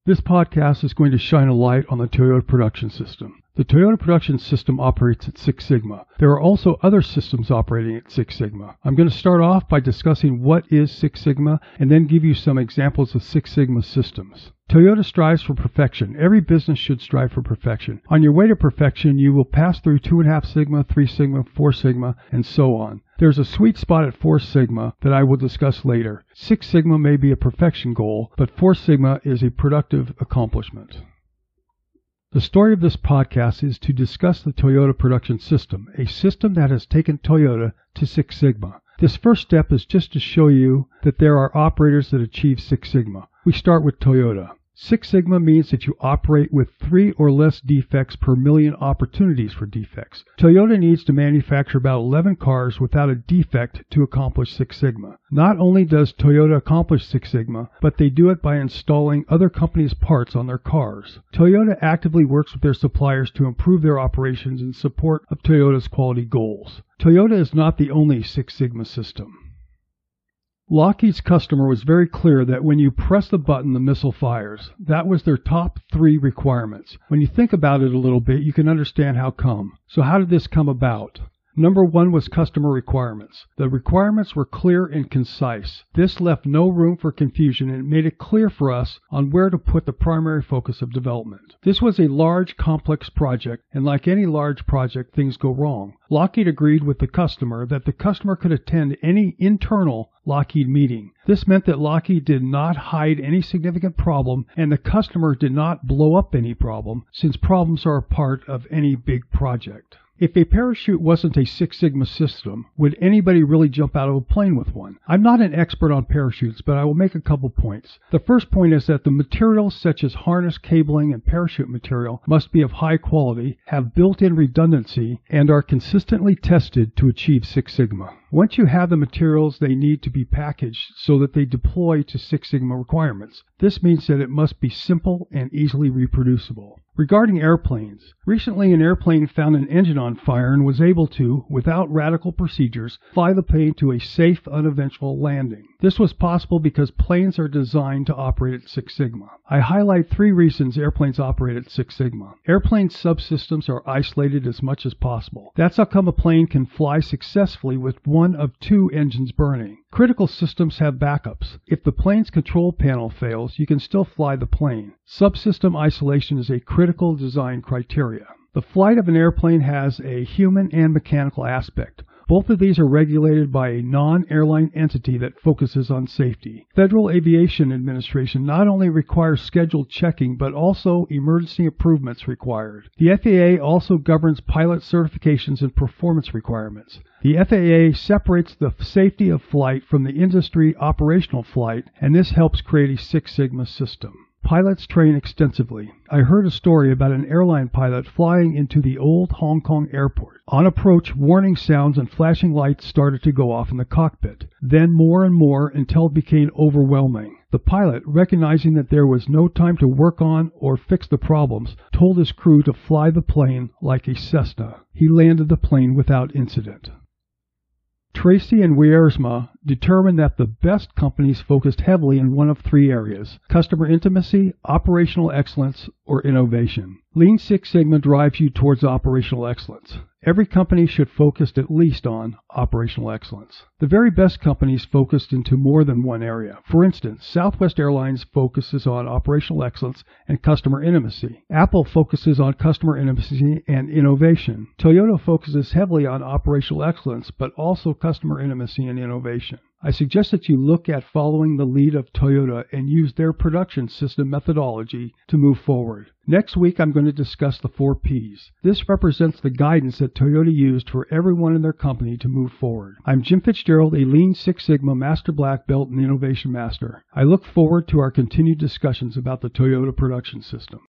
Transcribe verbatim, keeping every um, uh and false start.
This podcast is going to shine a light on the Toyota Production System. The Toyota Production System operates at Six Sigma. There are also other systems operating at Six Sigma. I'm going to start off by discussing what is Six Sigma and then give you some examples of Six Sigma systems. Toyota strives for perfection. Every business should strive for perfection. On your way to perfection, you will pass through two and a half Sigma, three Sigma, four Sigma, and so on. There's a sweet spot at four Sigma that I will discuss later. Six Sigma may be a perfection goal, but four Sigma is a productive accomplishment. The story of this podcast is to discuss the Toyota Production System, a system that has taken Toyota to Six Sigma. This first step is just to show you that there are operators that achieve Six Sigma. We start with Toyota. Six Sigma means that you operate with three or less defects per million opportunities for defects. Toyota needs to manufacture about eleven cars without a defect to accomplish Six Sigma. Not only does Toyota accomplish Six Sigma, but they do it by installing other companies' parts on their cars. Toyota actively works with their suppliers to improve their operations in support of Toyota's quality goals. Toyota is not the only Six Sigma system. Lockheed's customer was very clear that when you press the button, the missile fires. That was their top three requirements. When you think about it a little bit, you can understand how come. So how did this come about? Number one was customer requirements. The requirements were clear and concise. This left no room for confusion and made it clear for us on where to put the primary focus of development. This was a large, complex project, and like any large project, things go wrong. Lockheed agreed with the customer that the customer could attend any internal Lockheed meeting. This meant that Lockheed did not hide any significant problem and the customer did not blow up any problem, since problems are a part of any big project. If a parachute wasn't a Six Sigma system, would anybody really jump out of a plane with one? I'm not an expert on parachutes, but I will make a couple points. The first point is that the materials such as harness, cabling, and parachute material must be of high quality, have built-in redundancy, and are consistently tested to achieve Six Sigma. Once you have the materials, they need to be packaged so that they deploy to Six Sigma requirements. This means that it must be simple and easily reproducible. Regarding airplanes, recently an airplane found an engine on fire and was able to, without radical procedures, fly the plane to a safe, uneventful landing. This was possible because planes are designed to operate at Six Sigma. I highlight three reasons airplanes operate at Six Sigma. Airplane subsystems are isolated as much as possible. That's how come a plane can fly successfully with one of two engines burning. Critical systems have backups. If the plane's control panel fails, you can still fly the plane. Subsystem isolation is a critical design criteria. The flight of an airplane has a human and mechanical aspect. Both of these are regulated by a non-airline entity that focuses on safety. Federal Aviation Administration not only requires scheduled checking, but also emergency improvements required. The F A A also governs pilot certifications and performance requirements. The F A A separates the safety of flight from the industry operational flight, and this helps create a Six Sigma system. Pilots train extensively. I heard a story about an airline pilot flying into the old Hong Kong airport. On approach, warning sounds and flashing lights started to go off in the cockpit. Then more and more until it became overwhelming. The pilot, recognizing that there was no time to work on or fix the problems, told his crew to fly the plane like a Cessna. He landed the plane without incident. Tracy and Wiersma determined that the best companies focused heavily in one of three areas: customer intimacy, operational excellence, or innovation. Lean Six Sigma drives you towards operational excellence. Every company should focus at least on operational excellence. The very best companies focused into more than one area. For instance, Southwest Airlines focuses on operational excellence and customer intimacy. Apple focuses on customer intimacy and innovation. Toyota focuses heavily on operational excellence, but also customer intimacy and innovation. I suggest that you look at following the lead of Toyota and use their production system methodology to move forward. Next week, I'm going to discuss the four P's. This represents the guidance that Toyota used for everyone in their company to move forward. I'm Jim Fitzgerald, a Lean Six Sigma Master Black Belt and Innovation Master. I look forward to our continued discussions about the Toyota Production System.